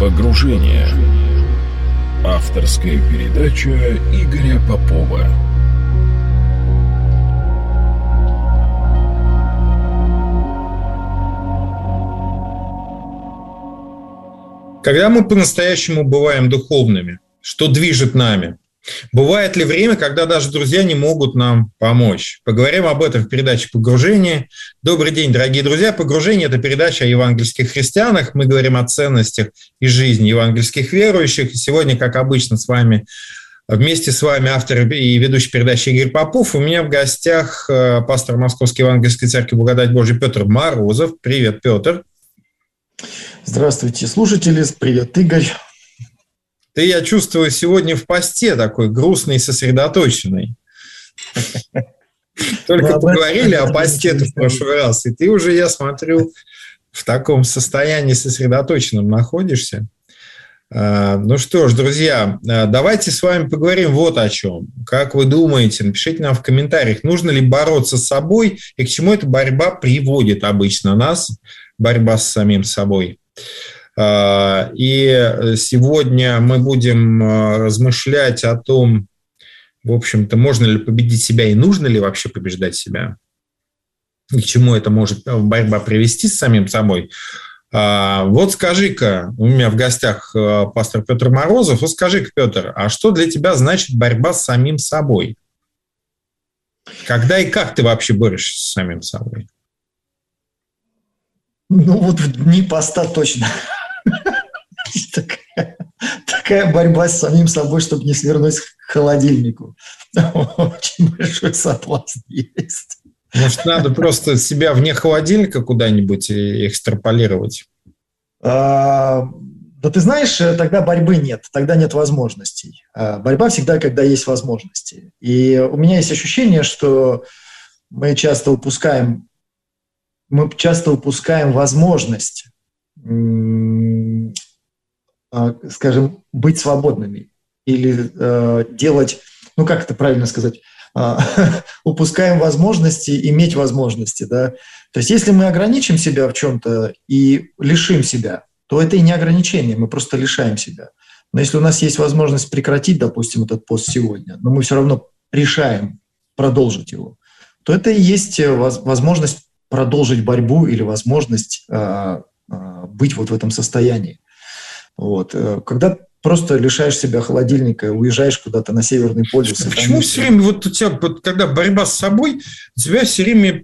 Погружение. Авторская передача Игоря Попова. Когда мы по-настоящему бываем духовными, что движет нами? Бывает ли время, когда даже друзья не могут нам помочь? Поговорим об этом в передаче «Погружение». Добрый день, дорогие друзья. «Погружение» – это передача о евангельских христианах. Мы говорим о ценностях и жизни евангельских верующих. И сегодня, как обычно, вместе с вами автор и ведущий передачи Игорь Попов. У меня в гостях пастор Московской евангельской церкви Благодать Божия Петр Морозов. Привет, Петр. Здравствуйте, слушатели. Привет, Игорь. Ты, я чувствую, сегодня в посте такой грустный и сосредоточенный. Только поговорили о посте-то в прошлый раз, и ты уже, я смотрю, в таком состоянии сосредоточенном находишься. Ну что ж, друзья, давайте с вами поговорим вот о чем. Как вы думаете, напишите нам в комментариях, нужно ли бороться с собой и к чему эта борьба приводит обычно нас, борьба с самим собой. И сегодня мы будем размышлять о том, в общем-то, можно ли победить себя и нужно ли вообще побеждать себя, и к чему это может борьба привести с самим собой. Вот скажи-ка, у меня в гостях пастор Петр Морозов, вот скажи-ка, Петр, а что для тебя значит борьба с самим собой? Когда и как ты вообще борешься с самим собой? Ну вот в дни поста точно. Такая борьба с самим собой, чтобы не свернуть к холодильнику. Очень большой соблазн есть. Может, надо просто себя вне холодильника куда-нибудь экстраполировать? Да ты знаешь, тогда борьбы нет, тогда нет возможностей. Борьба всегда, когда есть возможности. И у меня есть ощущение, что мы часто упускаем возможность, скажем, быть свободными или делать, ну как это правильно сказать, упускаем возможности иметь возможности, да. То есть если мы ограничим себя в чем-то и лишим себя, то это и не ограничение, мы просто лишаем себя. Но если у нас есть возможность прекратить, допустим, этот пост сегодня, но мы все равно решаем продолжить его, то это и есть возможность продолжить борьбу или возможность быть вот в этом состоянии. Вот. Когда просто лишаешь себя холодильника, уезжаешь куда-то на Северный полюс. Почему все время, вот у тебя, когда борьба с собой, у тебя все время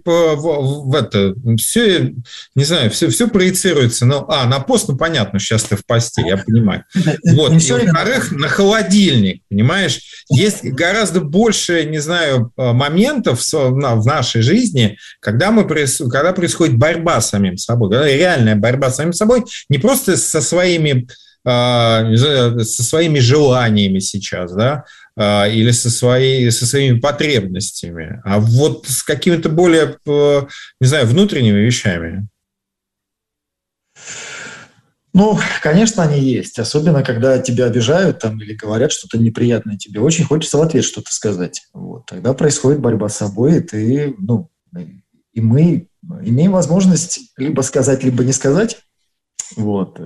все, не знаю, все проецируется на пост, ну понятно, сейчас ты в посте, я понимаю. Вот. И, во-вторых, на холодильник, понимаешь, есть гораздо больше, не знаю, моментов в нашей жизни, когда происходит борьба с самим собой, когда реальная борьба с самим собой, не просто со своими желаниями сейчас, да, или со своими потребностями, а вот с какими-то более, не знаю, внутренними вещами. Ну, конечно, они есть. Особенно, когда тебя обижают там, или говорят что-то неприятное тебе. Очень хочется в ответ что-то сказать. Вот. Тогда происходит борьба с собой, и мы имеем возможность либо сказать, либо не сказать. Вот.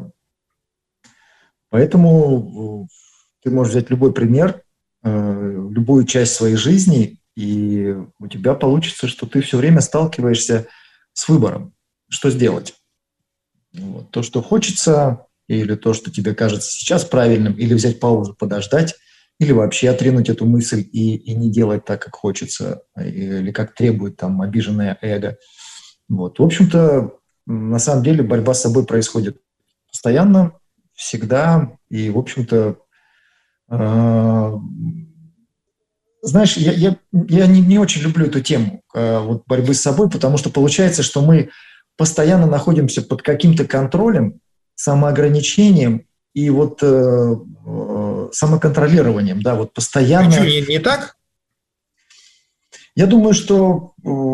Поэтому ты можешь взять любой пример, любую часть своей жизни, и у тебя получится, что ты все время сталкиваешься с выбором, что сделать. Вот. То, что хочется, или то, что тебе кажется сейчас правильным, или взять паузу, подождать, или вообще отринуть эту мысль и не делать так, как хочется, или как требует там обиженное эго. Вот. В общем-то, на самом деле борьба с собой происходит постоянно, всегда, и, в общем-то, знаешь, я не очень люблю эту тему вот борьбы с собой, потому что получается, что мы постоянно находимся под каким-то контролем, самоограничением и вот самоконтролированием, да, вот постоянно. А что, не так? Я думаю, что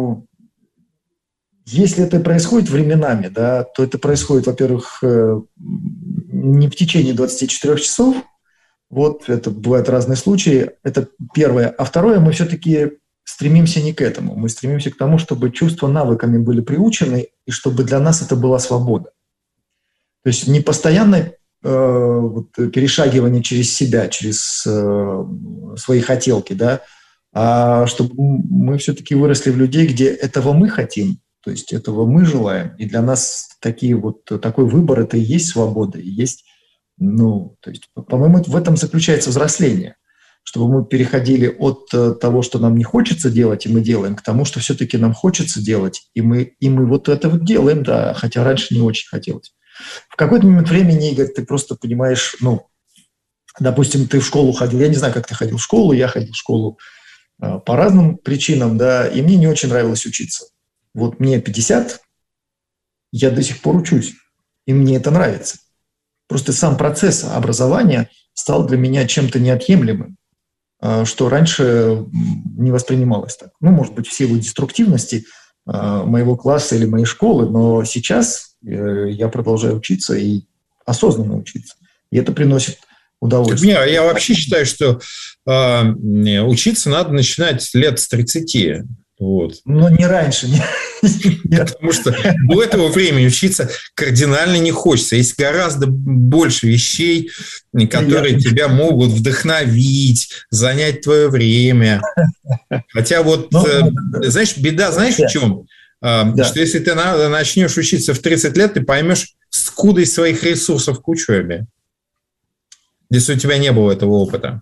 если это происходит временами, да, то это происходит, во-первых, не в течение 24 часов. Вот, это бывают разные случаи. Это первое. А второе, мы все-таки стремимся не к этому. Мы стремимся к тому, чтобы чувства навыками были приучены, и чтобы для нас это была свобода. То есть не постоянно перешагивание через себя, через свои хотелки, да, а чтобы мы все-таки выросли в людей, где этого мы хотим, то есть этого мы желаем. И для нас такой выбор – это и есть свобода, и есть, то есть, по-моему, в этом заключается взросление, чтобы мы переходили от того, что нам не хочется делать, и мы делаем, к тому, что все-таки нам хочется делать, и мы вот это вот делаем, да, хотя раньше не очень хотелось. В какой-то момент времени, Игорь, ты просто понимаешь, допустим, ты в школу ходил, я не знаю, как ты ходил в школу, я ходил в школу по разным причинам, да, и мне не очень нравилось учиться. Вот мне 50, я до сих пор учусь, и мне это нравится. Просто сам процесс образования стал для меня чем-то неотъемлемым, что раньше не воспринималось так. Может быть, в силу деструктивности моего класса или моей школы, но сейчас я продолжаю учиться и осознанно учиться. И это приносит удовольствие. Я вообще считаю, что учиться надо начинать лет с 30. Вот. Но не раньше. Потому что до этого времени учиться кардинально не хочется. Есть гораздо больше вещей, которые тебя могут вдохновить, занять твое время. Хотя знаешь, беда, знаешь, в чем? Что если ты начнешь учиться в 30 лет, ты поймешь скудость своих ресурсов к учебе. Если у тебя не было этого опыта.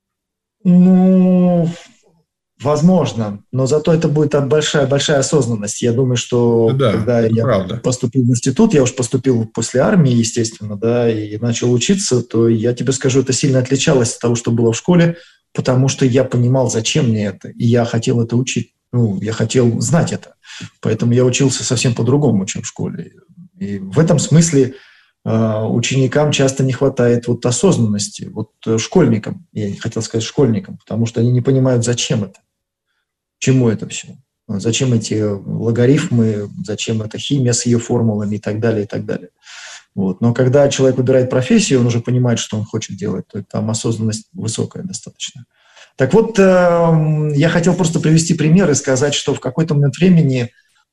Возможно, но зато это будет большая осознанность. Я думаю, что когда я поступил в институт, я уж поступил после армии, естественно, да, и начал учиться, то я тебе скажу, это сильно отличалось от того, что было в школе, потому что я понимал, зачем мне это, и я хотел это учить. Я хотел знать это. Поэтому я учился совсем по-другому, чем в школе. И в этом смысле ученикам часто не хватает осознанности. Школьникам, я не хотел сказать школьникам, потому что они не понимают, зачем это. Чему это все? Зачем эти логарифмы, зачем эта химия с ее формулами и так далее, и так далее. Но когда человек выбирает профессию, он уже понимает, что он хочет делать, то там осознанность высокая достаточно. Так вот, я хотел просто привести пример и сказать, что в какой-то момент времени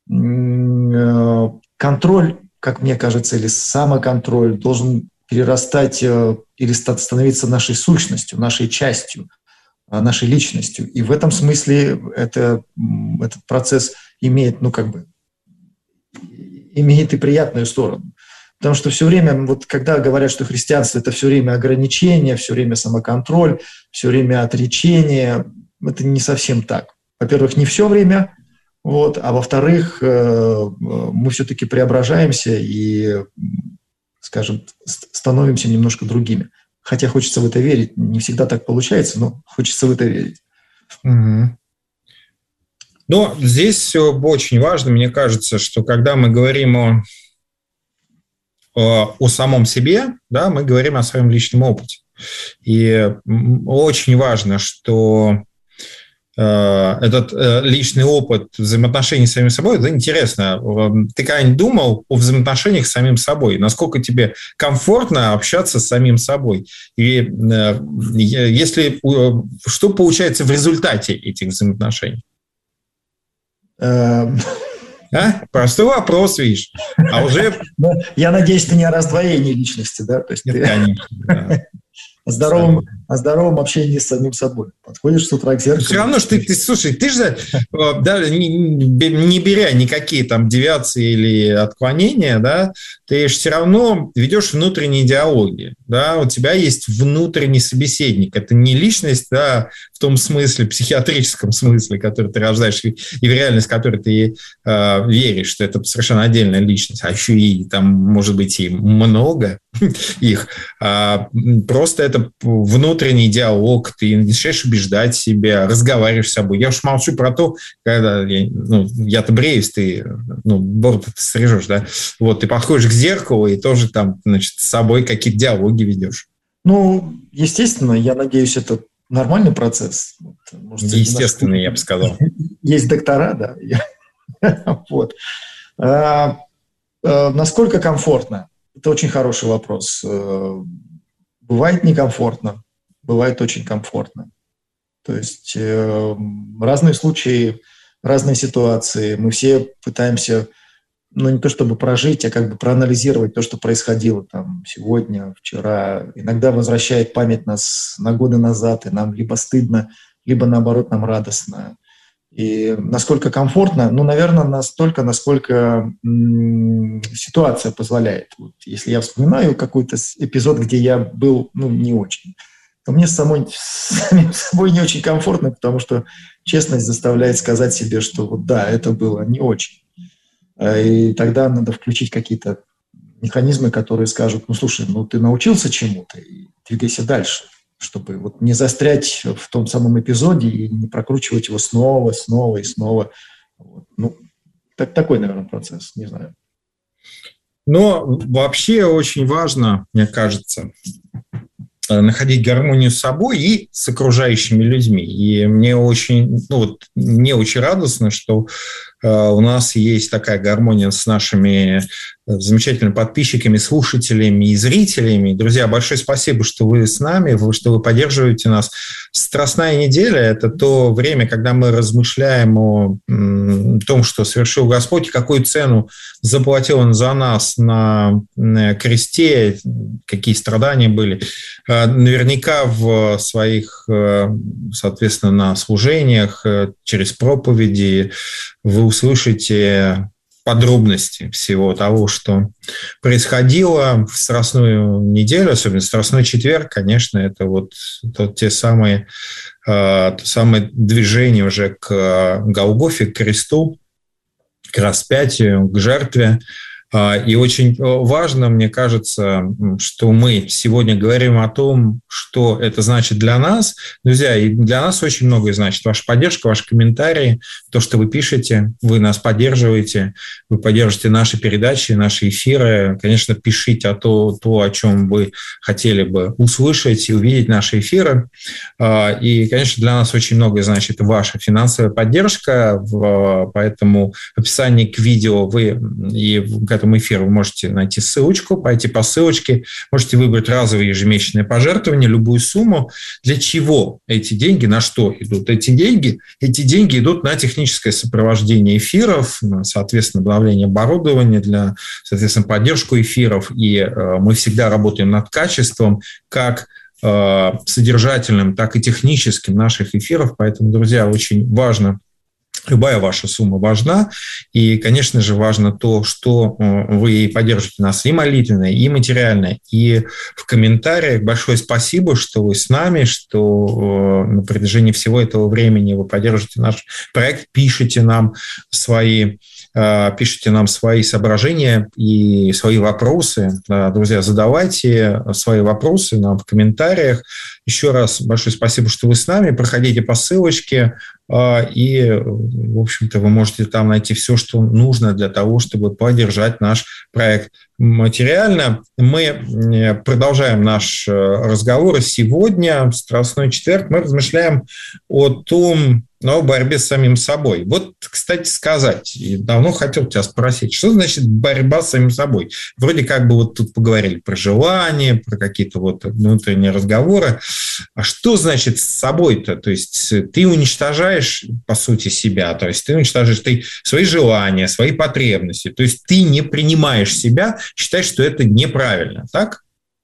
контроль, как мне кажется, или самоконтроль должен перерастать или становиться нашей сущностью, нашей частью, нашей личностью. И в этом смысле этот процесс имеет, имеет и приятную сторону. Потому что все время, когда говорят, что христианство – это все время ограничение, все время самоконтроль, все время отречение, это не совсем так. Во-первых, не все время, а во-вторых, мы все-таки преображаемся и, скажем, становимся немножко другими. Хотя хочется в это верить. Не всегда так получается, но хочется в это верить. Угу. Но здесь все очень важно, мне кажется, что когда мы говорим о самом себе, да, мы говорим о своем личном опыте. И очень важно, что этот личный опыт взаимоотношений с самим собой, это интересно. Ты когда-нибудь думал о взаимоотношениях с самим собой? Насколько тебе комфортно общаться с самим собой? И что получается в результате этих взаимоотношений? Простой вопрос, видишь. А уже... Я надеюсь, ты не о раздвоении личности, да? То есть Нет, конечно, да. О здоровом общении с самим собой. Подходишь с утра к зеркалу. Все равно, что слушай, ты же, не беря никакие там девиации или отклонения, да, ты же все равно ведешь внутренние диалоги. Да, у тебя есть внутренний собеседник. Это не личность, да, в том смысле, психиатрическом смысле, который ты рождаешь, и в реальность, в которой ты веришь, что это совершенно отдельная личность, а еще и там, может быть, и много их. Просто это внутренний диалог, ты начинаешь убеждать себя, разговариваешь с собой. Я уж молчу про то, когда я-то бреюсь, ты бороду ты стрижешь, да, ты подходишь к зеркалу и тоже там, значит, с собой какие-то диалоги ведешь. Естественно, я надеюсь, это нормальный процесс. Может, естественно, я бы сказал. Есть доктора, да. Насколько комфортно? Это очень хороший вопрос. Бывает некомфортно, бывает очень комфортно. То есть разные случаи, разные ситуации. Мы все пытаемся ну, не то чтобы прожить, а как бы проанализировать то, что происходило там сегодня, вчера. Иногда возвращает память нас на годы назад, и нам либо стыдно, либо, наоборот, нам радостно. И насколько комфортно? Ну, наверное, настолько, насколько ситуация позволяет. Вот, если я вспоминаю какой-то эпизод, где я был, ну, не очень, то мне самим собой не очень комфортно, потому что честность заставляет сказать себе, что вот да, это было не очень. И тогда надо включить какие-то механизмы, которые скажут, ну, слушай, ну, ты научился чему-то, и двигайся дальше, чтобы вот не застрять в том самом эпизоде и не прокручивать его снова и снова. Вот. Ну, такой, наверное, процесс, не знаю. Но вообще очень важно, мне кажется, находить гармонию с собой и с окружающими людьми. И мне очень радостно, что у нас есть такая гармония с нашими замечательными подписчиками, слушателями и зрителями. Друзья, большое спасибо, что вы с нами, что вы поддерживаете нас. Страстная неделя – это то время, когда мы размышляем о том, что совершил Господь, какую цену заплатил Он за нас на кресте, какие страдания были. Наверняка в своих, соответственно, на служениях, через проповеди вы услышите подробности всего того, что происходило в Страстную неделю, особенно в Страстной четверг, конечно, это вот то самое движение уже к Голгофе, к кресту, к распятию, к жертве. И очень важно, мне кажется, что мы сегодня говорим о том, что это значит для нас. Друзья, и для нас очень многое значит. Ваша поддержка, ваши комментарии, то, что вы пишете, вы нас поддерживаете, вы поддерживаете наши передачи, наши эфиры. Конечно, пишите то, о чем вы хотели бы услышать и увидеть наши эфиры. И, конечно, для нас очень многое значит ваша финансовая поддержка. Поэтому в описании к видео вы и к этому эфиру вы можете найти ссылочку, пойти по ссылочке, можете выбрать разовые ежемесячные пожертвования, любую сумму. Для чего эти деньги, на что идут эти деньги? Эти деньги идут на техническое сопровождение эфиров, соответственно, обновление оборудования, для, соответственно, поддержку эфиров. И мы всегда работаем над качеством, как содержательным, так и техническим наших эфиров. Поэтому, друзья, очень важно. Любая ваша сумма важна, и, конечно же, важно то, что вы поддержите нас и молитвенно, и материально, и в комментариях. Большое спасибо, что вы с нами, что на протяжении всего этого времени вы поддержите наш проект, пишите нам свои соображения и свои вопросы. Друзья, задавайте свои вопросы нам в комментариях. Еще раз большое спасибо, что вы с нами. Проходите по ссылочке, и, в общем-то, вы можете там найти все, что нужно для того, чтобы поддержать наш проект материально. Мы продолжаем наш разговор. Сегодня, в Страстной четверг, мы размышляем о борьбе с самим собой. Вот, кстати сказать, давно хотел тебя спросить, что значит борьба с самим собой? Вроде как бы вот тут поговорили про желания, про какие-то вот внутренние разговоры. А что значит с собой-то? То есть ты уничтожаешь, по сути, себя, то есть ты уничтожаешь свои желания, свои потребности, то есть ты не принимаешь себя, считаешь, что это неправильно, так?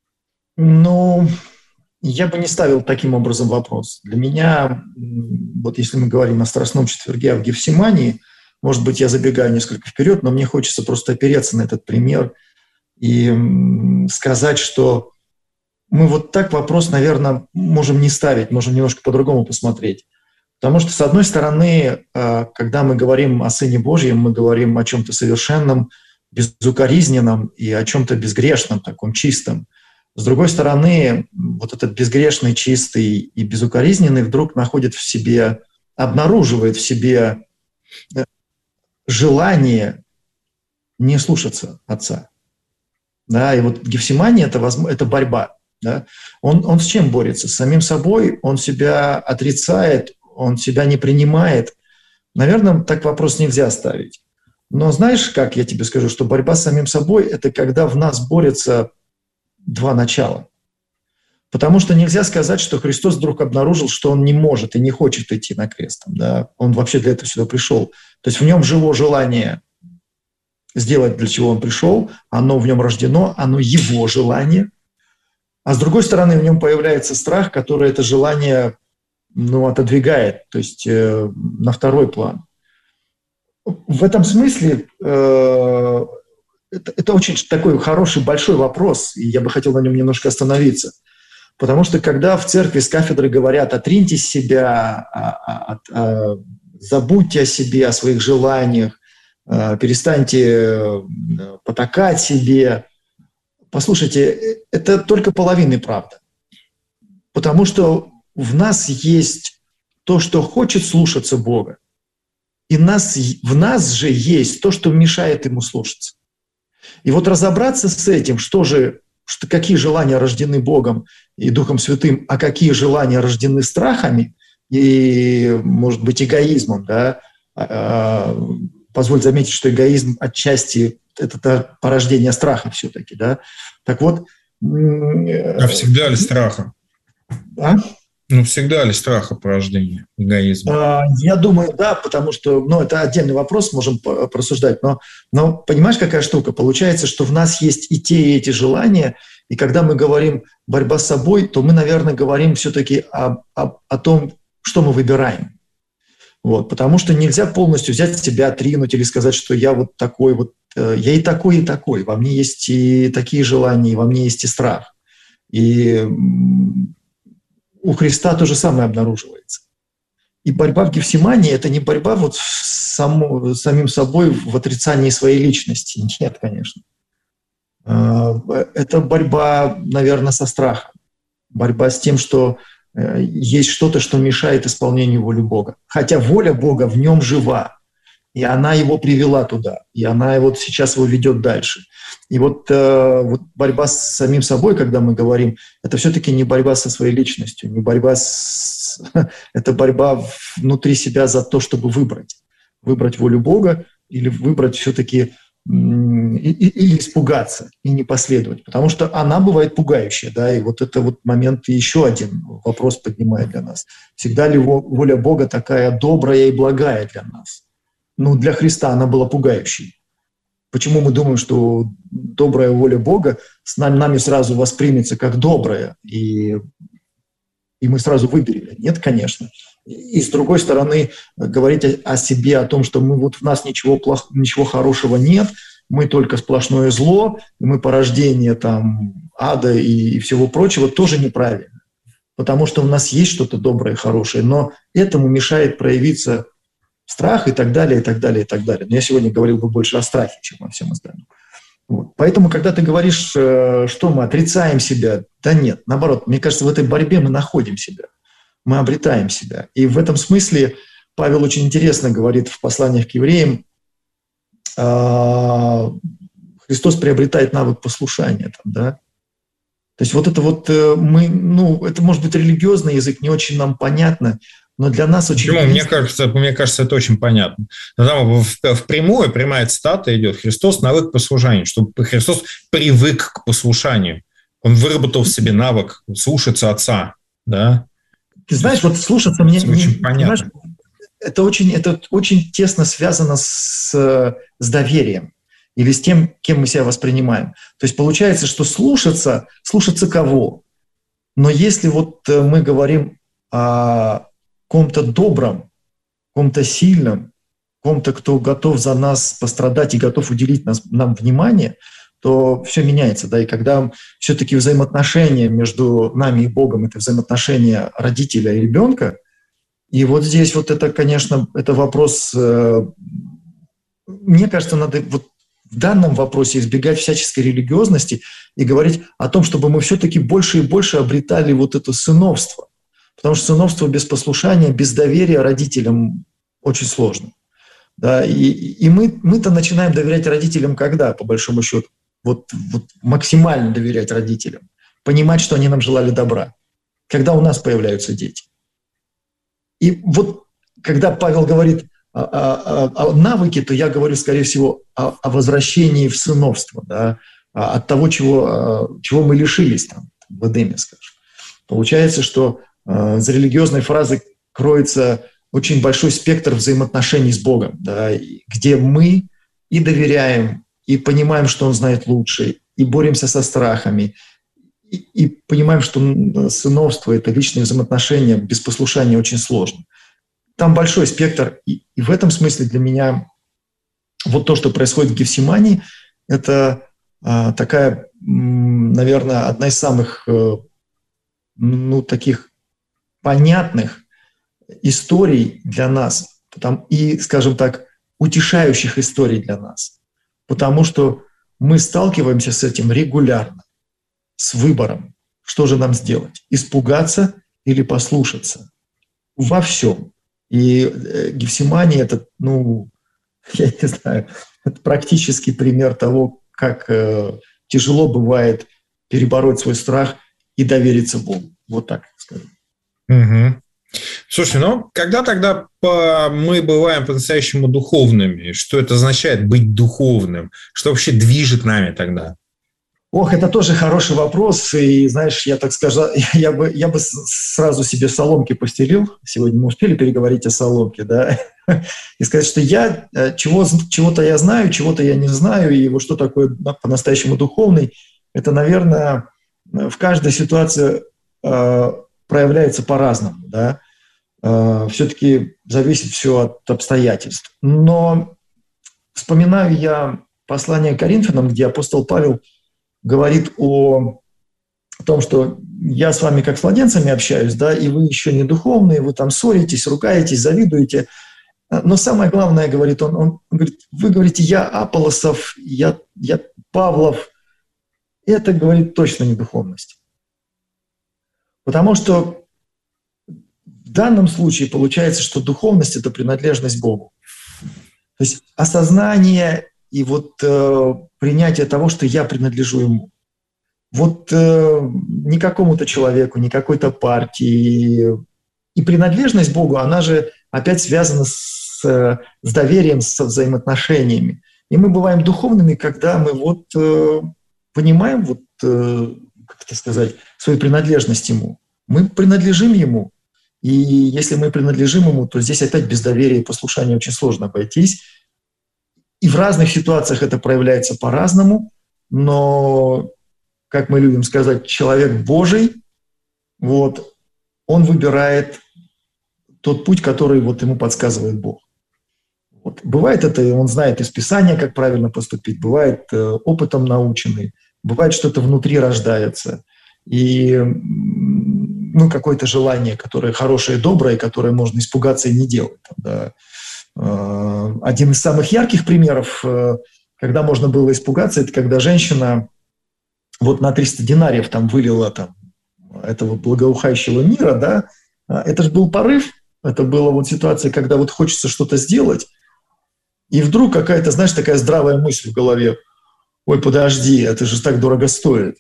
Ну, я бы не ставил таким образом вопрос. Для меня, вот если мы говорим о Страстном четверге в Гефсимании, может быть, я забегаю несколько вперед, но мне хочется просто опереться на этот пример и сказать, что мы вот так вопрос, наверное, можем не ставить, можем немножко по-другому посмотреть. Потому что, с одной стороны, когда мы говорим о Сыне Божьем, мы говорим о чем-то совершенном, безукоризненном и о чем-то безгрешном, таком чистом. С другой стороны, вот этот безгрешный, чистый и безукоризненный вдруг находит в себе, обнаруживает в себе желание не слушаться Отца. Да, и вот Гефсимания – это борьба. Да? Он с чем борется? С самим собой, он себя отрицает, он себя не принимает. Наверное, так вопрос нельзя ставить. Но знаешь, как я тебе скажу, что борьба с самим собой – это когда в нас борются два начала. Потому что нельзя сказать, что Христос вдруг обнаружил, что Он не может и не хочет идти на крест. Да? Он вообще для этого сюда пришел. То есть в нем жило желание сделать, для чего он пришел, оно в нем рождено, оно его желание. А с другой стороны, в нем появляется страх, который это желание отодвигает, то есть на второй план. В этом смысле это очень такой хороший, большой вопрос, и я бы хотел на нем немножко остановиться. Потому что когда в церкви с кафедры говорят: отриньте себя, забудьте о себе, о своих желаниях, перестаньте потакать себе, послушайте, это только половина правды. Потому что в нас есть то, что хочет слушаться Бога, и в нас же есть то, что мешает Ему слушаться. И вот разобраться с этим, какие желания рождены Богом и Духом Святым, а какие желания рождены страхами и, может быть, эгоизмом, да? Позволь заметить, что эгоизм отчасти – это порождение страха все-таки, да? Так вот… А всегда ли страха? А? Всегда ли страха порождение эгоизма? Я думаю, да, потому что, это отдельный вопрос, можем просуждать, но понимаешь, какая штука? Получается, что в нас есть и те, и эти желания, и когда мы говорим «борьба с собой», то мы, наверное, говорим все-таки о том, что мы выбираем. Вот, потому что нельзя полностью взять себя, отринуть или сказать, что я вот такой вот, я и такой, и такой, во мне есть и такие желания, и во мне есть и страх. И у Христа то же самое обнаруживается. И борьба в Гефсимании – это не борьба вот с самим собой в отрицании своей личности. Нет, конечно. Это борьба, наверное, со страхом. Борьба с тем, что есть что-то, что мешает исполнению воли Бога. Хотя воля Бога в нем жива. И она его привела туда. И она сейчас его ведет дальше. И вот борьба с самим собой, когда мы говорим, это все-таки не борьба со своей личностью, не борьба это борьба внутри себя за то, чтобы выбрать волю Бога или выбрать все-таки или испугаться и не последовать, потому что она бывает пугающая, да, и вот это вот момент еще один вопрос поднимает для нас. Всегда ли воля Бога такая добрая и благая для нас? Для Христа она была пугающей. Почему мы думаем, что добрая воля Бога нами сразу воспримется как добрая, и мы сразу выберем? Нет, конечно. И с другой стороны, говорить о себе, о том, что в нас ничего хорошего нет, мы только сплошное зло, мы порождение ада и всего прочего, тоже неправильно. Потому что у нас есть что-то доброе и хорошее, но этому мешает проявиться страх и так далее, и так далее, и так далее. Но я сегодня говорил бы больше о страхе, чем о всем остальном. Вот. Поэтому, когда ты говоришь, что мы отрицаем себя, да нет, наоборот, мне кажется, в этой борьбе мы находим себя, мы обретаем себя. И в этом смысле Павел очень интересно говорит в посланиях к евреям, Христос приобретает навык послушания. Да? То есть это может быть религиозный язык, не очень нам понятно, но для нас очень… Почему? Мне кажется, это очень понятно. Там прямая цитата идет: Христос навык послушания, чтобы Христос привык к послушанию. Он выработал в себе навык слушаться Отца. Да? Ты знаешь, слушаться мне… Очень понятно. Это очень тесно связано с доверием или с тем, кем мы себя воспринимаем. То есть получается, что слушаться кого? Но если мы говорим о ком-то добром, ком-то сильном, ком-то, кто готов за нас пострадать и готов уделить нам внимание, то все меняется. Да? И когда все-таки взаимоотношения между нами и Богом — это взаимоотношения родителя и ребенка, и здесь это, конечно, это вопрос… Мне кажется, надо в данном вопросе избегать всяческой религиозности и говорить о том, чтобы мы все-таки больше и больше обретали это сыновство. Потому что сыновство без послушания, без доверия родителям очень сложно. Да? И мы-то начинаем доверять родителям когда, по большому счету? Максимально доверять родителям. Понимать, что они нам желали добра. Когда у нас появляются дети. И когда Павел говорит о навыке, то я говорю, скорее всего, о возвращении в сыновство, да? От того, чего мы лишились в Эдеме, скажем. Получается, что за религиозной фразой кроется очень большой спектр взаимоотношений с Богом, да, где мы и доверяем, и понимаем, что Он знает лучше, и боремся со страхами, и понимаем, что сыновство – это личные взаимоотношения, без послушания очень сложно. Там большой спектр, и в этом смысле для меня вот то, что происходит в Гефсимании, это такая, наверное, одна из самых таких понятных историй для нас, и, скажем так, утешающих историй для нас, потому что мы сталкиваемся с этим регулярно, с выбором, что же нам сделать, испугаться или послушаться во всем. И Гефсимания – это, я не знаю, это практический пример того, как тяжело бывает перебороть свой страх и довериться Богу. Вот так скажем. Угу. Слушай, когда тогда мы бываем по-настоящему духовными? Что это означает быть духовным? Что вообще движет нами тогда? Ох, это тоже хороший вопрос. И, знаешь, я так скажу, я бы сразу себе соломки постелил. Сегодня мы успели переговорить о соломке, да? И сказать, что я чего-то я знаю, чего-то я не знаю. И вот что такое по-настоящему духовный, это, наверное, в каждой ситуации проявляется по-разному, да? Все-таки зависит все от обстоятельств. Но вспоминаю я послание к Коринфянам, где апостол Павел говорит о том, что я с вами как с младенцами общаюсь, да, и вы еще не духовные, вы там ссоритесь, ругаетесь, завидуете. Но самое главное, говорит он говорит, вы говорите, я Аполлосов, я Павлов. Это, говорит, точно не духовность. Потому что в данном случае получается, что духовность – это принадлежность Богу. То есть осознание и вот принятие того, что я принадлежу Ему. Вот не какому-то человеку, не какой-то партии. И принадлежность Богу, она же опять связана с доверием, со взаимоотношениями. И мы бываем духовными, когда мы вот понимаем, вот, как это сказать, свою принадлежность Ему. Мы принадлежим Ему. И если мы принадлежим Ему, то здесь опять без доверия и послушания очень сложно обойтись. И в разных ситуациях это проявляется по-разному, но, как мы любим сказать, человек Божий, вот, он выбирает тот путь, который вот ему подсказывает Бог. Вот. Бывает это, он знает из Писания, как правильно поступить, бывает опытом наученный, бывает что-то внутри рождается, и какое-то желание, которое хорошее, доброе, которое можно испугаться и не делать. Да. Один из самых ярких примеров, когда можно было испугаться, это когда женщина вот на 300 динариев там вылила там этого благоухающего мира, да, это же был порыв, это была вот ситуация, когда вот хочется что-то сделать, и вдруг какая-то, знаешь, такая здравая мысль в голове, ой, подожди, это же так дорого стоит.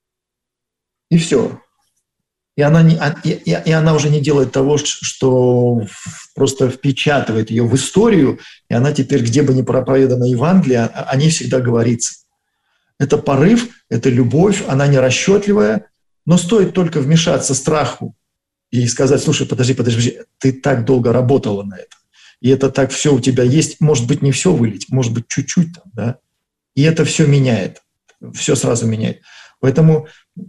И все. И она уже не делает того, что просто впечатывает ее в историю, и она теперь, где бы ни проповедано Евангелие, о ней всегда говорится. Это порыв, это любовь, она нерасчетливая, но стоит только вмешаться страху и сказать, слушай, подожди, ты так долго работала на это, и это так все у тебя есть, может быть, не все вылить, может быть, чуть-чуть там, да, и это все меняет, все сразу меняет. Поэтому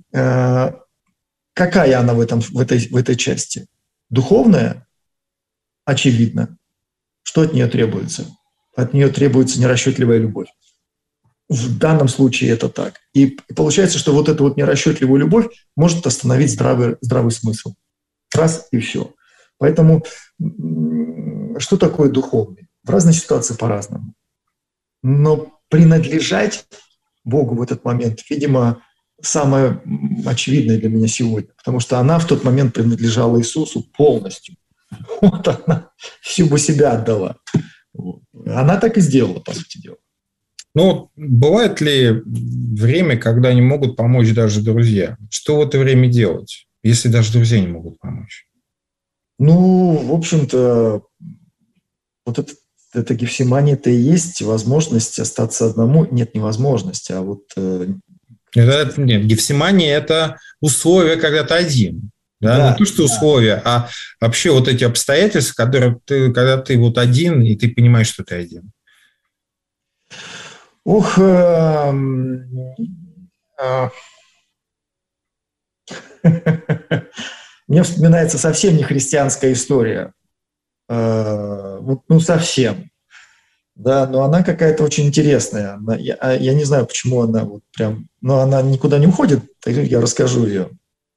какая она в этой части? Духовная? Очевидно. Что от нее требуется? От нее требуется нерасчетливая любовь. В данном случае это так. И получается, что вот эту вот нерасчетливую любовь может остановить здравый смысл. Раз и все. Поэтому что такое духовный? В разной ситуации по-разному. Но принадлежать Богу в этот момент, видимо, самое очевидное для меня сегодня, потому что она в тот момент принадлежала Иисусу полностью. Вот она всю бы себя отдала. Вот. Она так и сделала, по сути дела. Ну, бывает ли время, когда не могут помочь даже друзья? Что в это время делать, если даже друзья не могут помочь? Ну, в общем-то, вот это Гефсимания-то и есть возможность остаться одному. Нет, не возможность, а вот... Нет, Гефсимания – это условия, когда ты один. Да? Не то, что условия, а вообще вот эти обстоятельства, когда ты вот один, и ты понимаешь, что ты один. Ух, мне вспоминается совсем не христианская история. Ну, совсем. Да, но она какая-то очень интересная. Я не знаю, почему она вот прям... Но она никуда не уходит, я расскажу ее.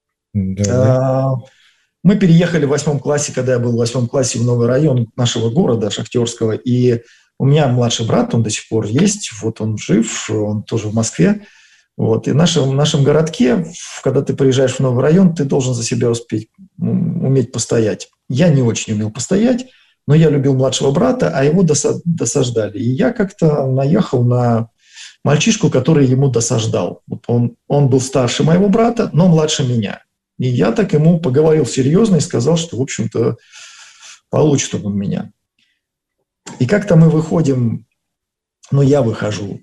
Да. Мы переехали в 8 классе, когда я был в 8 классе, в новый район нашего города, Шахтерского, и у меня младший брат, он до сих пор есть, вот он жив, он тоже в Москве. Вот. И в нашем городке, когда ты приезжаешь в новый район, ты должен за себя уметь постоять. Я не очень умел постоять, но я любил младшего брата, а его досаждали. И я как-то наехал на мальчишку, который ему досаждал. Вот он был старше моего брата, но младше меня. И я так ему поговорил серьезно и сказал, что, в общем-то, получит он у меня. И как-то мы выходим, я выхожу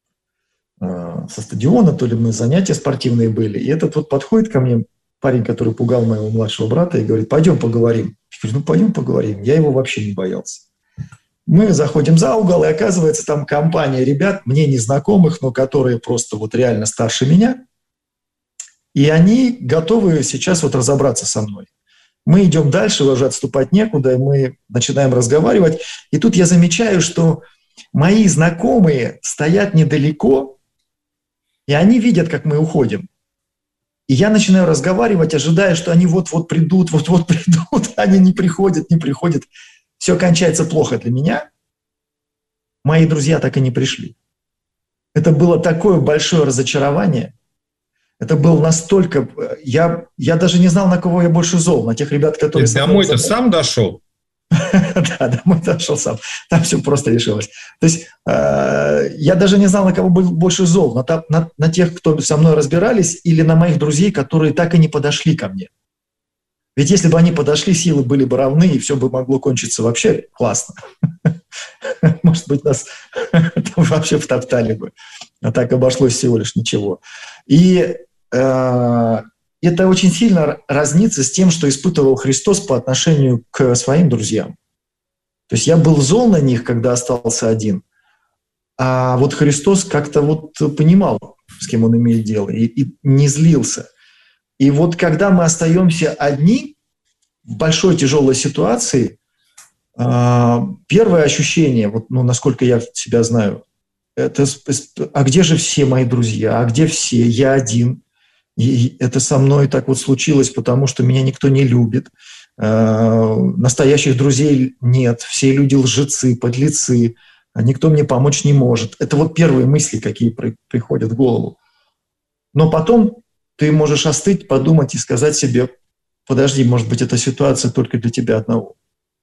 со стадиона, то ли мы занятия спортивные были, и этот вот подходит ко мне парень, который пугал моего младшего брата, и говорит: пойдем поговорим. Я говорю: пойдем поговорим. Я его вообще не боялся. Мы заходим за угол, и оказывается, там компания ребят, мне незнакомых, но которые просто вот реально старше меня, и они готовы сейчас вот разобраться со мной. Мы идем дальше, уже отступать некуда, и мы начинаем разговаривать. И тут я замечаю, что мои знакомые стоят недалеко, и они видят, как мы уходим. И я начинаю разговаривать, ожидая, что они вот-вот придут, вот-вот придут. Они не приходят. Все кончается плохо для меня. Мои друзья так и не пришли. Это было такое большое разочарование. Это было настолько... Я даже не знал, на кого я больше зол. На тех ребят, которые... Ты домой-то сам дошел? Да, домой дошел сам. Там все просто решилось. То есть я даже не знал, на кого был больше зол. На тех, кто со мной разбирались, или на моих друзей, которые так и не подошли ко мне. Ведь если бы они подошли, силы были бы равны, и все бы могло кончиться вообще классно. Может быть, нас вообще втоптали бы. А так обошлось всего лишь ничего. И это очень сильно разнится с тем, что испытывал Христос по отношению к своим друзьям. То есть я был зол на них, когда остался один, а вот Христос как-то вот понимал, с кем он имеет дело, и не злился. И вот когда мы остаемся одни в большой тяжелой ситуации, первое ощущение, вот, насколько я себя знаю, это: а где же все мои друзья, а где все, я один. И это со мной так вот случилось, потому что меня никто не любит. Настоящих друзей нет. Все люди лжецы, подлецы. Никто мне помочь не может. Это вот первые мысли, какие приходят в голову. Но потом ты можешь остыть, подумать и сказать себе: подожди, может быть, эта ситуация только для тебя одного.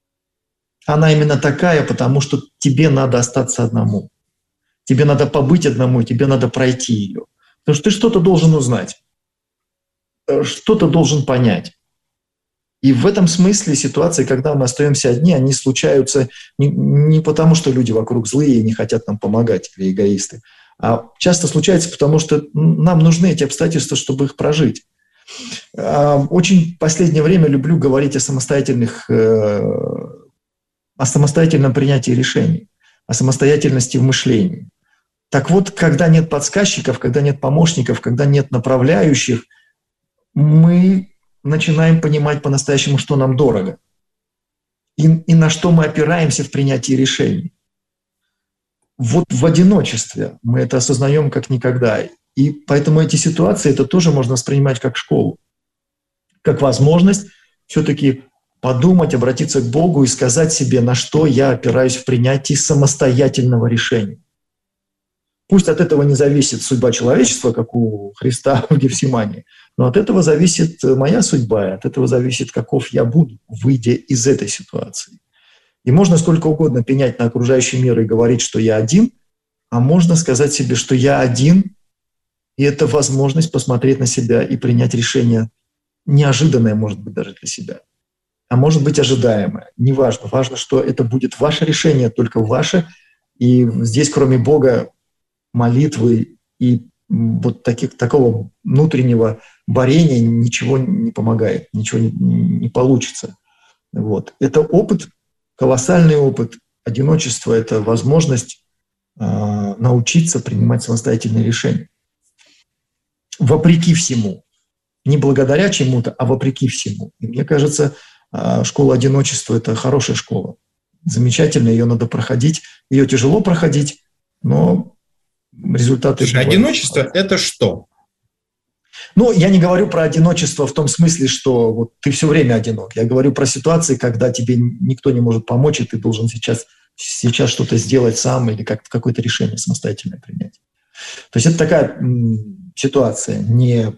Она именно такая, потому что тебе надо остаться одному. Тебе надо побыть одному, тебе надо пройти ее. Потому что ты что-то должен узнать. Что-то должен понять. И в этом смысле ситуации, когда мы остаемся одни, они случаются не потому, что люди вокруг злые и не хотят нам помогать, или эгоисты, а часто случается потому, что нам нужны эти обстоятельства, чтобы их прожить. Очень в последнее время люблю говорить о самостоятельном принятии решений, о самостоятельности в мышлении. Так вот, когда нет подсказчиков, когда нет помощников, когда нет направляющих, мы начинаем понимать по-настоящему, что нам дорого и на что мы опираемся в принятии решений. Вот в одиночестве мы это осознаем как никогда. И поэтому эти ситуации, это тоже можно воспринимать как школу, как возможность все-таки подумать, обратиться к Богу и сказать себе, на что я опираюсь в принятии самостоятельного решения. Пусть от этого не зависит судьба человечества, как у Христа в Гефсимании, но от этого зависит моя судьба, и от этого зависит, каков я буду, выйдя из этой ситуации. И можно сколько угодно пенять на окружающий мир и говорить, что я один, а можно сказать себе, что я один, и это возможность посмотреть на себя и принять решение неожиданное, может быть, даже для себя, а может быть, ожидаемое. Неважно. Важно, что это будет ваше решение, только ваше, и здесь, кроме Бога, молитвы и вот такого внутреннего борения ничего не помогает, ничего не получится. Вот. Это опыт, колоссальный опыт. Одиночество — это возможность научиться принимать самостоятельные решения. Вопреки всему. Не благодаря чему-то, а вопреки всему. И мне кажется, школа одиночества – это хорошая школа. Замечательно, ее надо проходить. Ее тяжело проходить, но результаты... Слушай, одиночество – это что? Ну, я не говорю про одиночество в том смысле, что вот ты все время одинок. Я говорю про ситуации, когда тебе никто не может помочь, и ты должен сейчас что-то сделать сам или какое-то решение самостоятельно принять. То есть это такая ситуация, не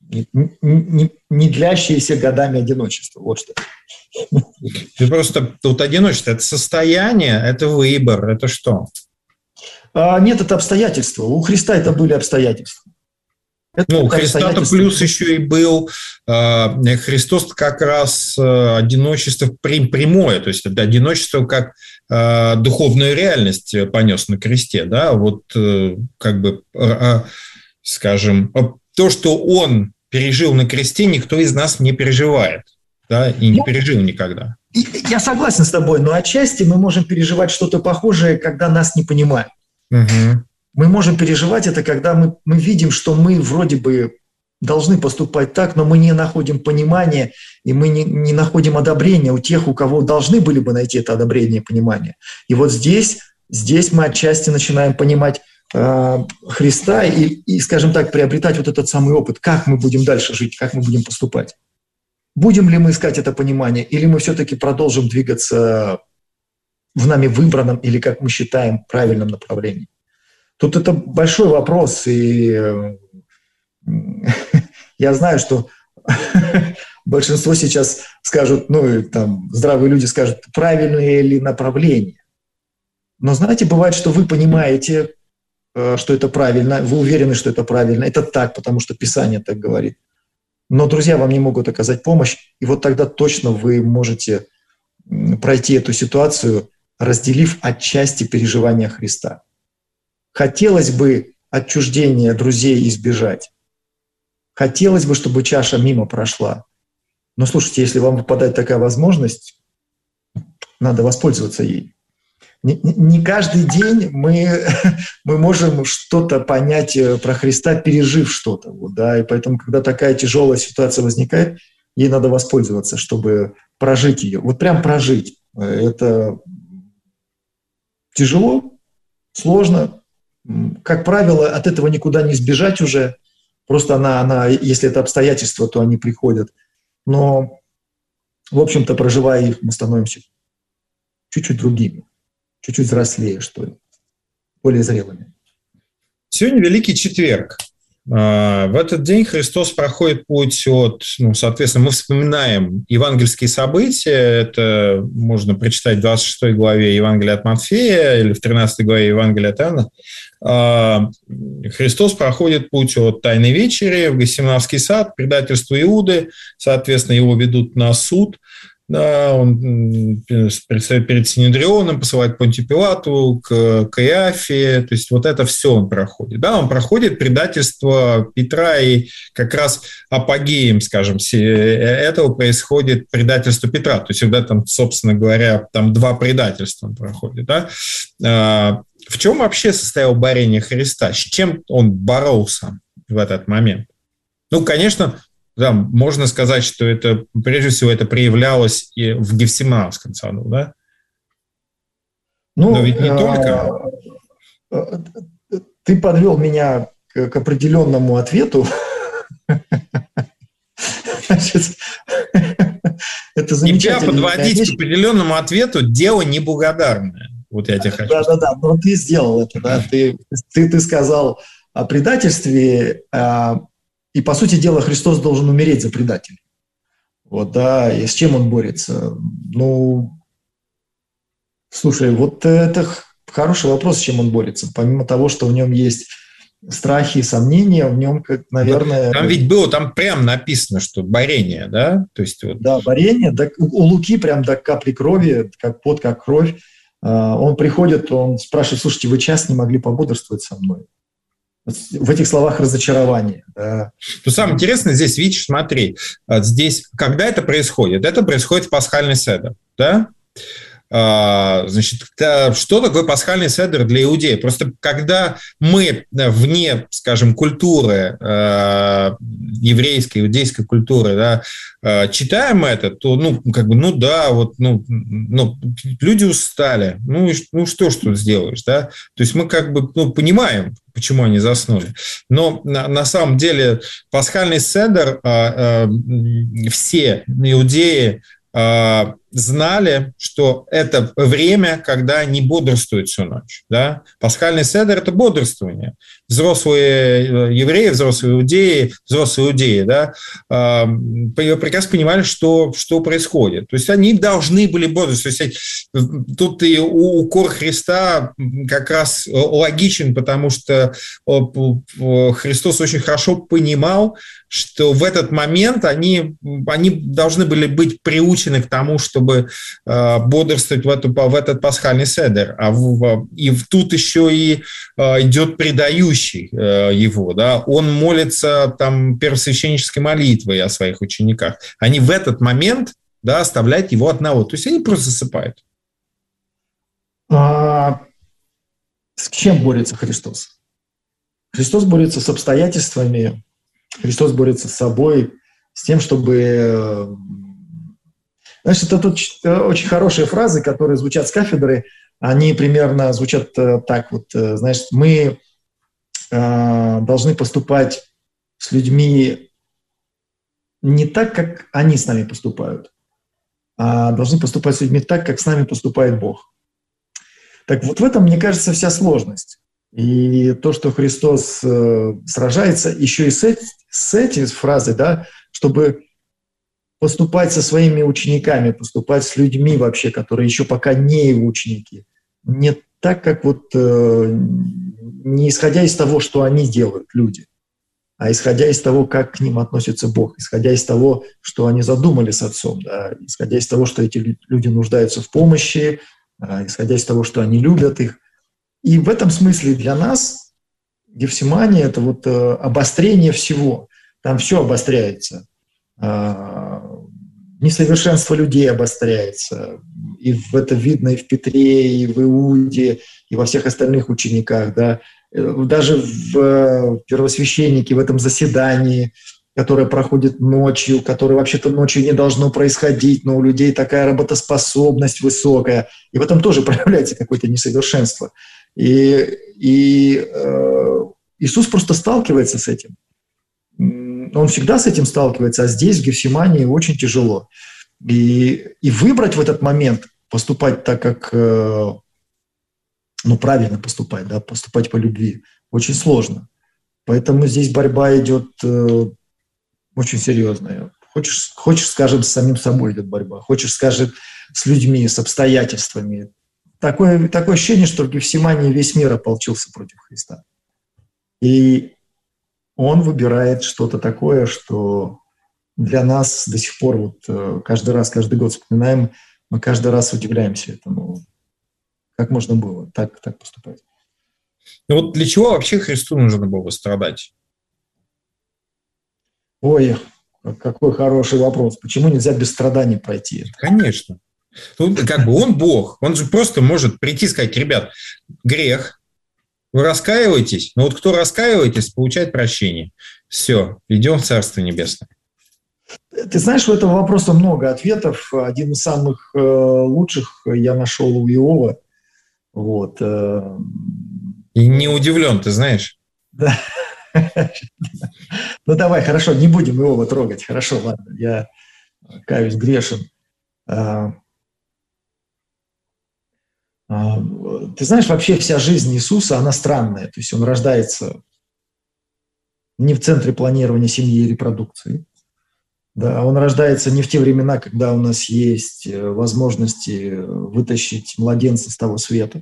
длящаяся годами одиночества. Вот что. Просто тут одиночество – это состояние, это выбор, это что? Нет, это обстоятельства. У Христа это были обстоятельства. У Христа-то плюс еще и был Христос как раз одиночество прямое, то есть это одиночество как духовную реальность понес на кресте, да, вот как бы, скажем, то, что он пережил на кресте, никто из нас не переживает, да, и не пережил никогда. Я согласен с тобой, но отчасти мы можем переживать что-то похожее, когда нас не понимают. Угу. Мы можем переживать это, когда мы видим, что мы вроде бы должны поступать так, но мы не находим понимания, и мы не находим одобрения у тех, у кого должны были бы найти это одобрение и понимание. И вот здесь мы отчасти начинаем понимать Христа и, скажем так, приобретать вот этот самый опыт, как мы будем дальше жить, как мы будем поступать. Будем ли мы искать это понимание, или мы все-таки продолжим двигаться в нами выбранном или, как мы считаем, правильном направлении. Тут это большой вопрос, и я знаю, что большинство сейчас скажут, ну, там, здравые люди скажут, правильное ли направление. Но, знаете, бывает, что вы понимаете, что это правильно, вы уверены, что это правильно, это так, потому что Писание так говорит. Но друзья вам не могут оказать помощь, и вот тогда точно вы можете пройти эту ситуацию, разделив отчасти переживания Христа. Хотелось бы отчуждения друзей избежать. Хотелось бы, чтобы чаша мимо прошла. Но слушайте, если вам выпадает такая возможность, надо воспользоваться ей. Не каждый день мы можем что-то понять про Христа, пережив что-то. Вот, да? И поэтому, когда такая тяжелая ситуация возникает, ей надо воспользоваться, чтобы прожить ее. Вот прям прожить. Это тяжело, сложно. Как правило, от этого никуда не сбежать уже. Просто если это обстоятельства, то они приходят. Но, в общем-то, проживая их, мы становимся чуть-чуть другими, чуть-чуть взрослее, что ли, более зрелыми. Сегодня Великий Четверг. В этот день Христос проходит путь от, соответственно, мы вспоминаем евангельские события, это можно прочитать в 26 главе Евангелия от Матфея или в 13 главе Евангелия от Иоанна. Христос проходит путь от Тайной вечери в Гефсиманский сад, предательство Иуды, соответственно, его ведут на суд. Да, он предстает перед Синедрионом, посылает Понтию Пилату, к Каиафе, то есть вот это все он проходит. Да, он проходит предательство Петра, и как раз апогеем, скажем, этого происходит предательство Петра. То есть когда там, собственно говоря, там два предательства он проходит. Да? В чем вообще состояло борение Христа? С чем он боролся в этот момент? Конечно, да, можно сказать, что это, прежде всего, это проявлялось и в Гефсиманском саду, да? Но ведь не только. Ты подвел меня к определенному ответу. Значит, это замечательно. Тебя подводить к определенному ответу – дело неблагодарное. Вот я тебе хочу сказать. Да, но ты сделал это, да? Ты сказал о предательстве. И, по сути дела, Христос должен умереть за предателя. Вот, да, и с чем он борется? Слушай, вот это хороший вопрос, с чем он борется. Помимо того, что в нем есть страхи и сомнения, в нем, наверное... Там ведь было, там прям написано, что борение, да? То есть, вот... Да, борение. Да, у Луки прям до капли крови, как пот, как кровь. Он приходит, он спрашивает: слушайте, вы час не могли пободрствовать со мной? В этих словах разочарование. Да. Самое интересное здесь, видишь, смотри, здесь, когда это происходит? Это происходит в пасхальный седер, да? Значит, что такое пасхальный седер для иудеев? Просто когда мы вне, скажем, культуры, еврейской, иудейской культуры, да, читаем это, то, люди устали. Что ж тут сделаешь, да? То есть мы понимаем, почему они заснули. Но на самом деле пасхальный седер все иудеи знали, что это время, когда они бодрствуют всю ночь. Да? Пасхальный седер – это бодрствование. Взрослые евреи, взрослые иудеи да, прекрасно понимали, что происходит. То есть они должны были бодрствовать. То есть тут и укор Христа как раз логичен, потому что Христос очень хорошо понимал, что в этот момент они должны были быть приучены к тому, чтобы бодрствовать в этот пасхальный седер. И тут еще и идет предающий его. Да? Он молится там первосвященнической молитвой о своих учениках. Они в этот момент оставляют его одного. То есть они просто засыпают. С чем борется Христос? Христос борется с обстоятельствами, Христос борется с собой, с тем, чтобы... Знаешь, это тут очень хорошие фразы, которые звучат с кафедры, они примерно звучат так вот, знаешь, мы должны поступать с людьми не так, как они с нами поступают, а должны поступать с людьми так, как с нами поступает Бог. Так вот в этом, мне кажется, вся сложность. И то, что Христос сражается еще и с этой фразой, да, чтобы поступать со своими учениками, поступать с людьми вообще, которые еще пока не его ученики, не так, как не исходя из того, что они делают, люди, а исходя из того, как к ним относится Бог, исходя из того, что они задумали с Отцом, да, исходя из того, что эти люди нуждаются в помощи, исходя из того, что они любят их. И в этом смысле для нас Гефсимания — это обострение всего. Там все обостряется. Несовершенство людей обостряется. И это видно и в Петре, и в Иуде, и во всех остальных учениках. Да. Даже в первосвященнике, в этом заседании, которое проходит ночью, которое вообще-то ночью не должно происходить, но у людей такая работоспособность высокая. И в этом тоже проявляется какое-то несовершенство. И Иисус просто сталкивается с этим. Он всегда с этим сталкивается, а здесь, в Гефсимании, очень тяжело. И выбрать в этот момент, поступать так, как правильно поступать, да, поступать по любви, очень сложно. Поэтому здесь борьба идет очень серьезная. Хочешь, скажем, с самим собой идет борьба. Хочешь, скажем, с людьми, с обстоятельствами. Такое ощущение, что в Гефсимании весь мир ополчился против Христа. И он выбирает что-то такое, что для нас до сих пор, каждый год вспоминаем, мы каждый раз удивляемся этому. Как можно было так поступать? Ну для чего вообще Христу нужно было страдать? Ой, какой хороший вопрос. Почему нельзя без страданий пройти? Конечно. Он Бог. Он же просто может прийти и сказать: ребят, грех, вы раскаиваетесь, но кто раскаиваетесь, получает прощение. Все, идем в Царство Небесное. Ты знаешь, у этого вопроса много ответов. Один из самых лучших я нашел у Иова. И не удивлен, ты знаешь. Да. Ну давай, хорошо, не будем Иова трогать. Хорошо, ладно, я каюсь, грешен. Ты знаешь, вообще вся жизнь Иисуса, она странная. То есть он рождается не в центре планирования семьи и репродукции. Да, он рождается не в те времена, когда у нас есть возможности вытащить младенца с того света.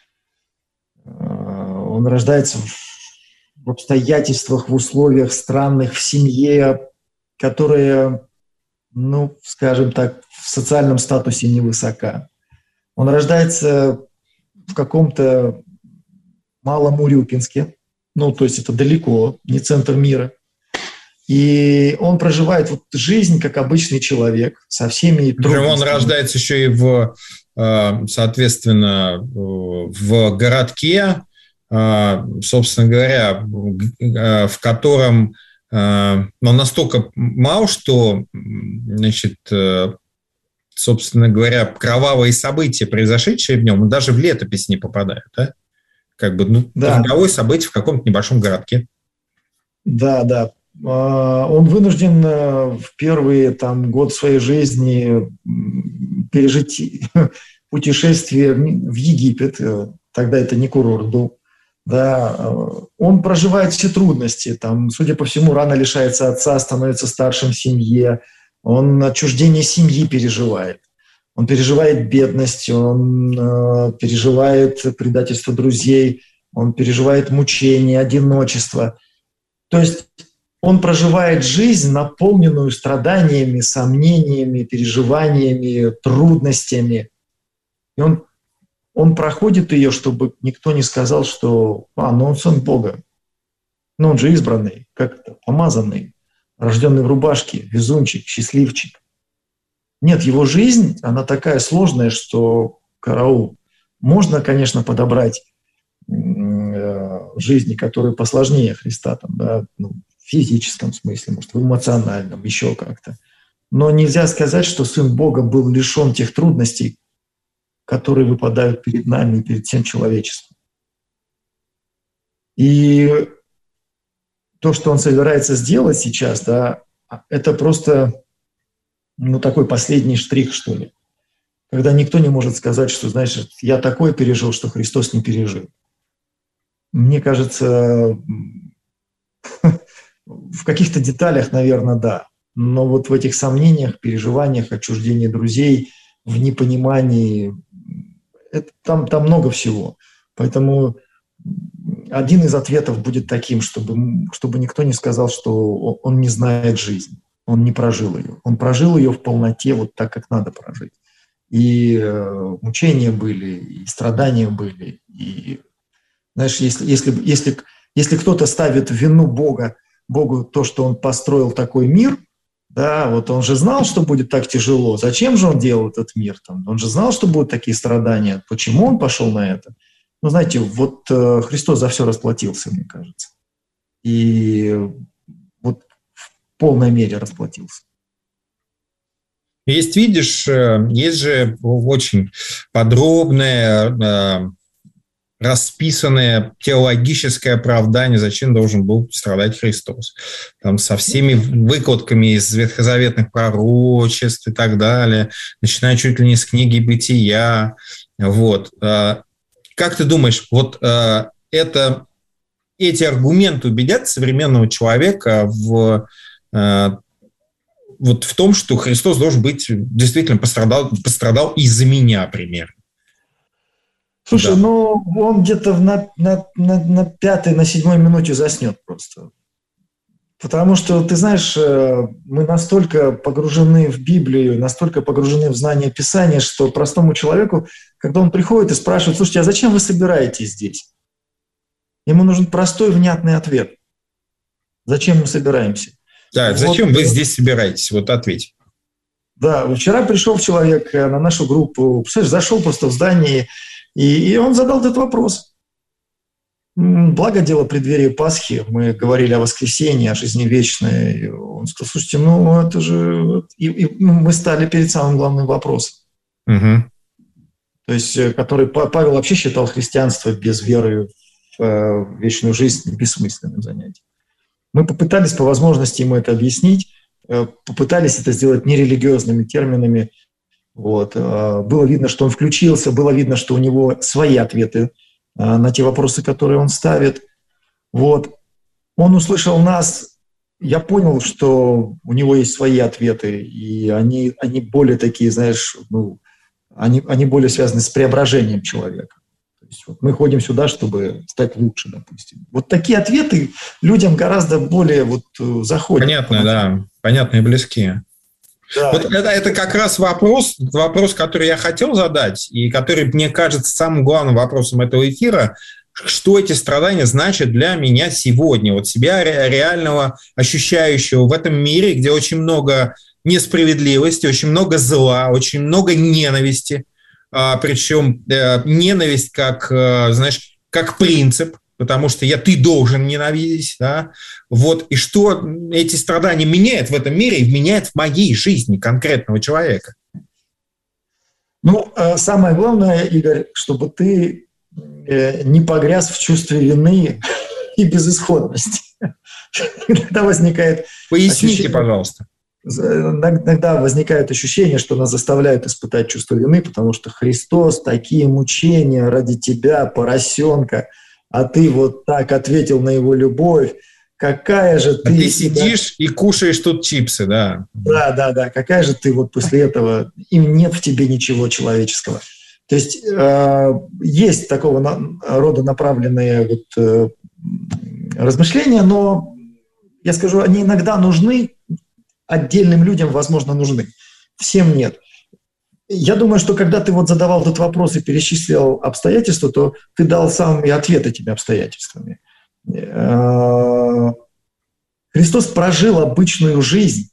Он рождается в обстоятельствах, в условиях странных, в семье, которая, скажем так, в социальном статусе невысока. Он рождается в каком-то Малом Урюпинске, то есть это далеко, не центр мира. И он проживает жизнь как обычный человек со всеми трудностями. Он рождается еще и в соответственно, в городке, собственно говоря, в котором он настолько мал, что, значит, собственно говоря, кровавые события, произошедшие в нем, даже в летопись не попадают, да? Как бы, роковое событие в каком-то небольшом городке. Да. Он вынужден в первый год своей жизни пережить путешествие в Египет. Тогда это не курорт был. Да, он проживает все трудности. Там, судя по всему, рано лишается отца, становится старшим в семье. Он отчуждение семьи переживает. Он переживает бедность, он переживает предательство друзей, он переживает мучение, одиночество. То есть он проживает жизнь, наполненную страданиями, сомнениями, переживаниями, трудностями. И он проходит ее, чтобы никто не сказал, что он сын Бога. Но он же избранный, как-то помазанный, рожденный в рубашке, везунчик, счастливчик. Нет, его жизнь, она такая сложная, что караул. Можно, конечно, подобрать жизни, которые посложнее Христа, в физическом смысле, может, в эмоциональном, еще как-то. Но нельзя сказать, что Сын Бога был лишен тех трудностей, которые выпадают перед нами и перед всем человечеством. И то, что он собирается сделать сейчас, это просто такой последний штрих, что ли. Когда никто не может сказать, что, знаешь, я такое пережил, что Христос не пережил. Мне кажется, в каких-то деталях, наверное, да. Но вот в этих сомнениях, переживаниях, отчуждении друзей, в непонимании, там много всего. Поэтому один из ответов будет таким, чтобы никто не сказал, что он не знает жизнь, он не прожил ее. Он прожил ее в полноте, вот так, как надо прожить. И мучения были, и страдания были. И, знаешь, если кто-то ставит в вину Богу то, что он построил такой мир, да, вот он же знал, что будет так тяжело. Зачем же он делал этот мир? Он же знал, что будут такие страдания. Почему он пошел на это? Знаете, вот Христос за все расплатился, мне кажется. И вот в полной мере расплатился. Видишь, есть же очень подробное, расписанное теологическое оправдание, зачем должен был страдать Христос. Там со всеми выкладками из ветхозаветных пророчеств и так далее, начиная чуть ли не с книги «Бытия». Вот. Как ты думаешь, вот эти аргументы убедят современного человека в том, что Христос должен быть, действительно пострадал из-за меня, примерно? Слушай, да. Он где-то на 5-й, на 7-й минуте заснет просто. Потому что, ты знаешь, мы настолько погружены в Библию, настолько погружены в знание Писания, что простому человеку, когда он приходит и спрашивает: слушайте, а зачем вы собираетесь здесь? Ему нужен простой, внятный ответ. Зачем мы собираемся? Да, зачем вы здесь собираетесь? Вот ответь. Да, вчера пришел человек на нашу группу, представляешь, зашел просто в здание, и он задал этот вопрос. Благо дело преддверие Пасхи, мы говорили о воскресении, о жизни вечной. И он сказал: слушайте, это же... мы стали перед самым главным вопросом. Угу. То есть, который Павел вообще считал христианство без веры в вечную жизнь бессмысленным занятием. Мы попытались по возможности ему это объяснить, попытались это сделать нерелигиозными терминами. Вот. Было видно, что он включился, было видно, что у него свои ответы на те вопросы, которые он ставит. Вот. Он услышал нас, я понял, что у него есть свои ответы, и они более такие, знаешь, они более связаны с преображением человека. То есть мы ходим сюда, чтобы стать лучше, допустим. Вот такие ответы людям гораздо более заходят. Понятно, да, понятно и близкие. Да. Вот это как раз вопрос, который я хотел задать, и который, мне кажется, самым главным вопросом этого эфира: что эти страдания значат для меня сегодня, вот себя реального, ощущающего в этом мире, где очень много несправедливости, очень много зла, очень много ненависти. причем ненависть как, знаешь, как принцип, потому что ты должен ненавидеть, да, вот, и что эти страдания меняют в этом мире и меняют в моей жизни конкретного человека. Ну, самое главное, Игорь, чтобы ты не погряз в чувстве вины и безысходности. Когда возникает... Поясните, пожалуйста. Иногда возникает ощущение, что нас заставляют испытать чувство вины, потому что Христос такие мучения ради тебя, поросенка, а ты вот так ответил на его любовь. Какая же ты... А ты сидишь и кушаешь тут чипсы, да. Да. Какая же ты вот после этого... И нет в тебе ничего человеческого. То есть есть такого рода направленные размышления, но, я скажу, они иногда нужны, отдельным людям, возможно, нужны. Всем нет. Я думаю, что когда ты задавал этот вопрос и перечислил обстоятельства, то ты дал сам и ответ этими обстоятельствами. Христос прожил обычную жизнь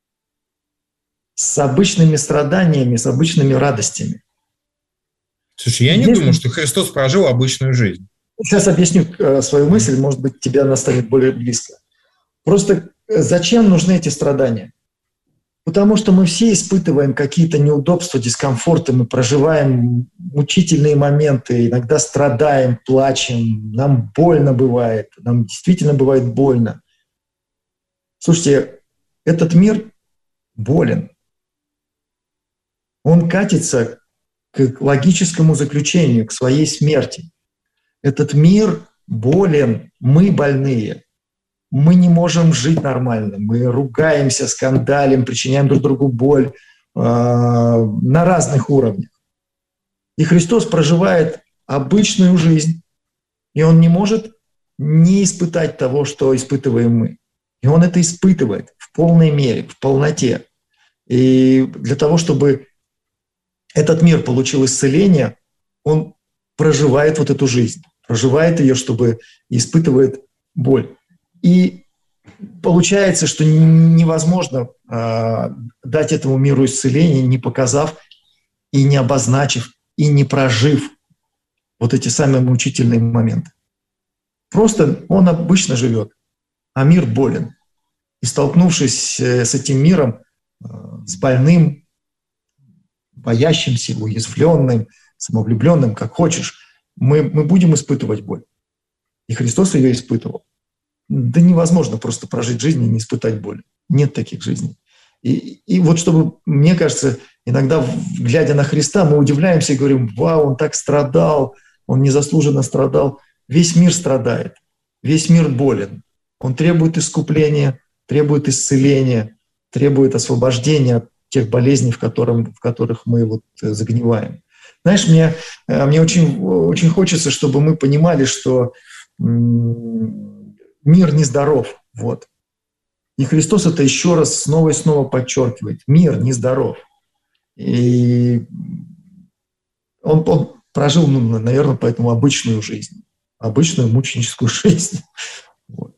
с обычными страданиями, с обычными радостями. Слушай, я не думаю, что Христос прожил обычную жизнь. Сейчас объясню свою мысль, может быть, тебе она станет более близко. Просто зачем нужны эти страдания? Потому что мы все испытываем какие-то неудобства, дискомфорты, мы проживаем мучительные моменты, иногда страдаем, плачем, нам больно бывает, нам действительно бывает больно. Слушайте, этот мир болен. Он катится к логическому заключению, к своей смерти. Этот мир болен, мы больные. Мы не можем жить нормально, мы ругаемся, скандалим, причиняем друг другу боль на разных уровнях. И Христос проживает обычную жизнь, и Он не может не испытать того, что испытываем мы. И Он это испытывает в полной мере, в полноте. И для того, чтобы этот мир получил исцеление, Он проживает эту жизнь, проживает ее, чтобы испытывает боль. И получается, что невозможно дать этому миру исцеление, не показав и не обозначив, и не прожив вот эти самые мучительные моменты. Просто он обычно живет, а мир болен. И столкнувшись с этим миром, с больным, боящимся, уязвленным, самовлюбленным, как хочешь, мы будем испытывать боль. И Христос ее испытывал. Да невозможно просто прожить жизнь и не испытать боли. Нет таких жизней. И вот чтобы, мне кажется, иногда, глядя на Христа, мы удивляемся и говорим: вау, Он так страдал, Он незаслуженно страдал. Весь мир страдает, весь мир болен. Он требует искупления, требует исцеления, требует освобождения от тех болезней, в которых мы загниваем. Знаешь, мне очень хочется, чтобы мы понимали, что мир нездоров. Вот. И Христос это еще раз снова и снова подчеркивает. Мир нездоров. И он прожил, наверное, поэтому обычную жизнь. Обычную мученическую жизнь. Вот.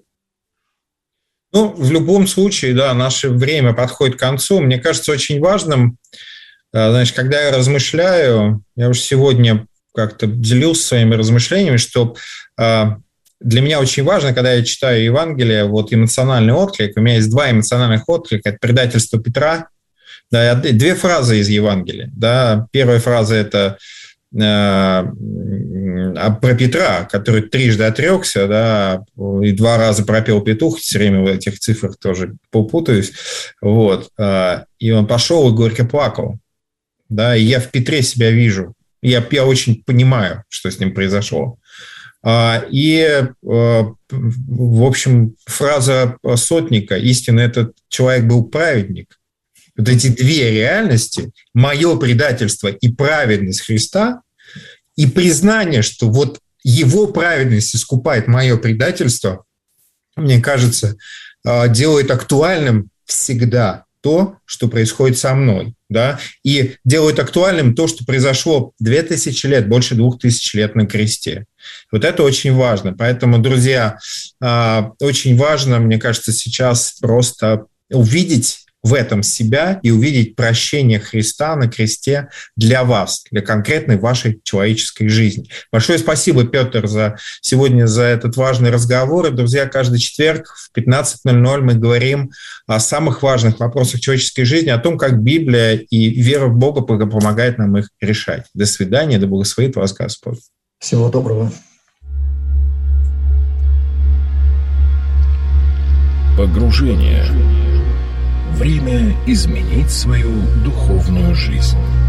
В любом случае, да, наше время подходит к концу. Мне кажется, очень важным, знаешь, когда я размышляю, я уже сегодня как-то делился своими размышлениями, что для меня очень важно, когда я читаю Евангелие, эмоциональный отклик. У меня есть два эмоциональных отклика. Это предательство Петра. Да, две фразы из Евангелия. Да. Первая фраза – это про Петра, который трижды отрекся, да, и 2 раза пропел петух. Все время в этих цифрах тоже попутаюсь. Вот. И он пошел и горько плакал. Да, и я в Петре себя вижу. Я очень понимаю, что с ним произошло. И, в общем, фраза сотника: истинно этот человек был праведник. Вот эти две реальности, мое предательство и праведность Христа, и признание, что его праведность искупает мое предательство, мне кажется, делает актуальным всегда то, что происходит со мной, да, и делает актуальным то, что произошло 2000 лет, больше 2000 лет на кресте. Вот это очень важно. Поэтому, друзья, очень важно, мне кажется, сейчас просто увидеть в этом себя и увидеть прощение Христа на кресте для вас, для конкретной вашей человеческой жизни. Большое спасибо, Петр, сегодня за этот важный разговор. И, друзья, каждый четверг в 15:00 мы говорим о самых важных вопросах человеческой жизни, о том, как Библия и вера в Бога помогает нам их решать. До свидания, да благословит вас Господь. Всего доброго. Погружение. Время изменить свою духовную жизнь.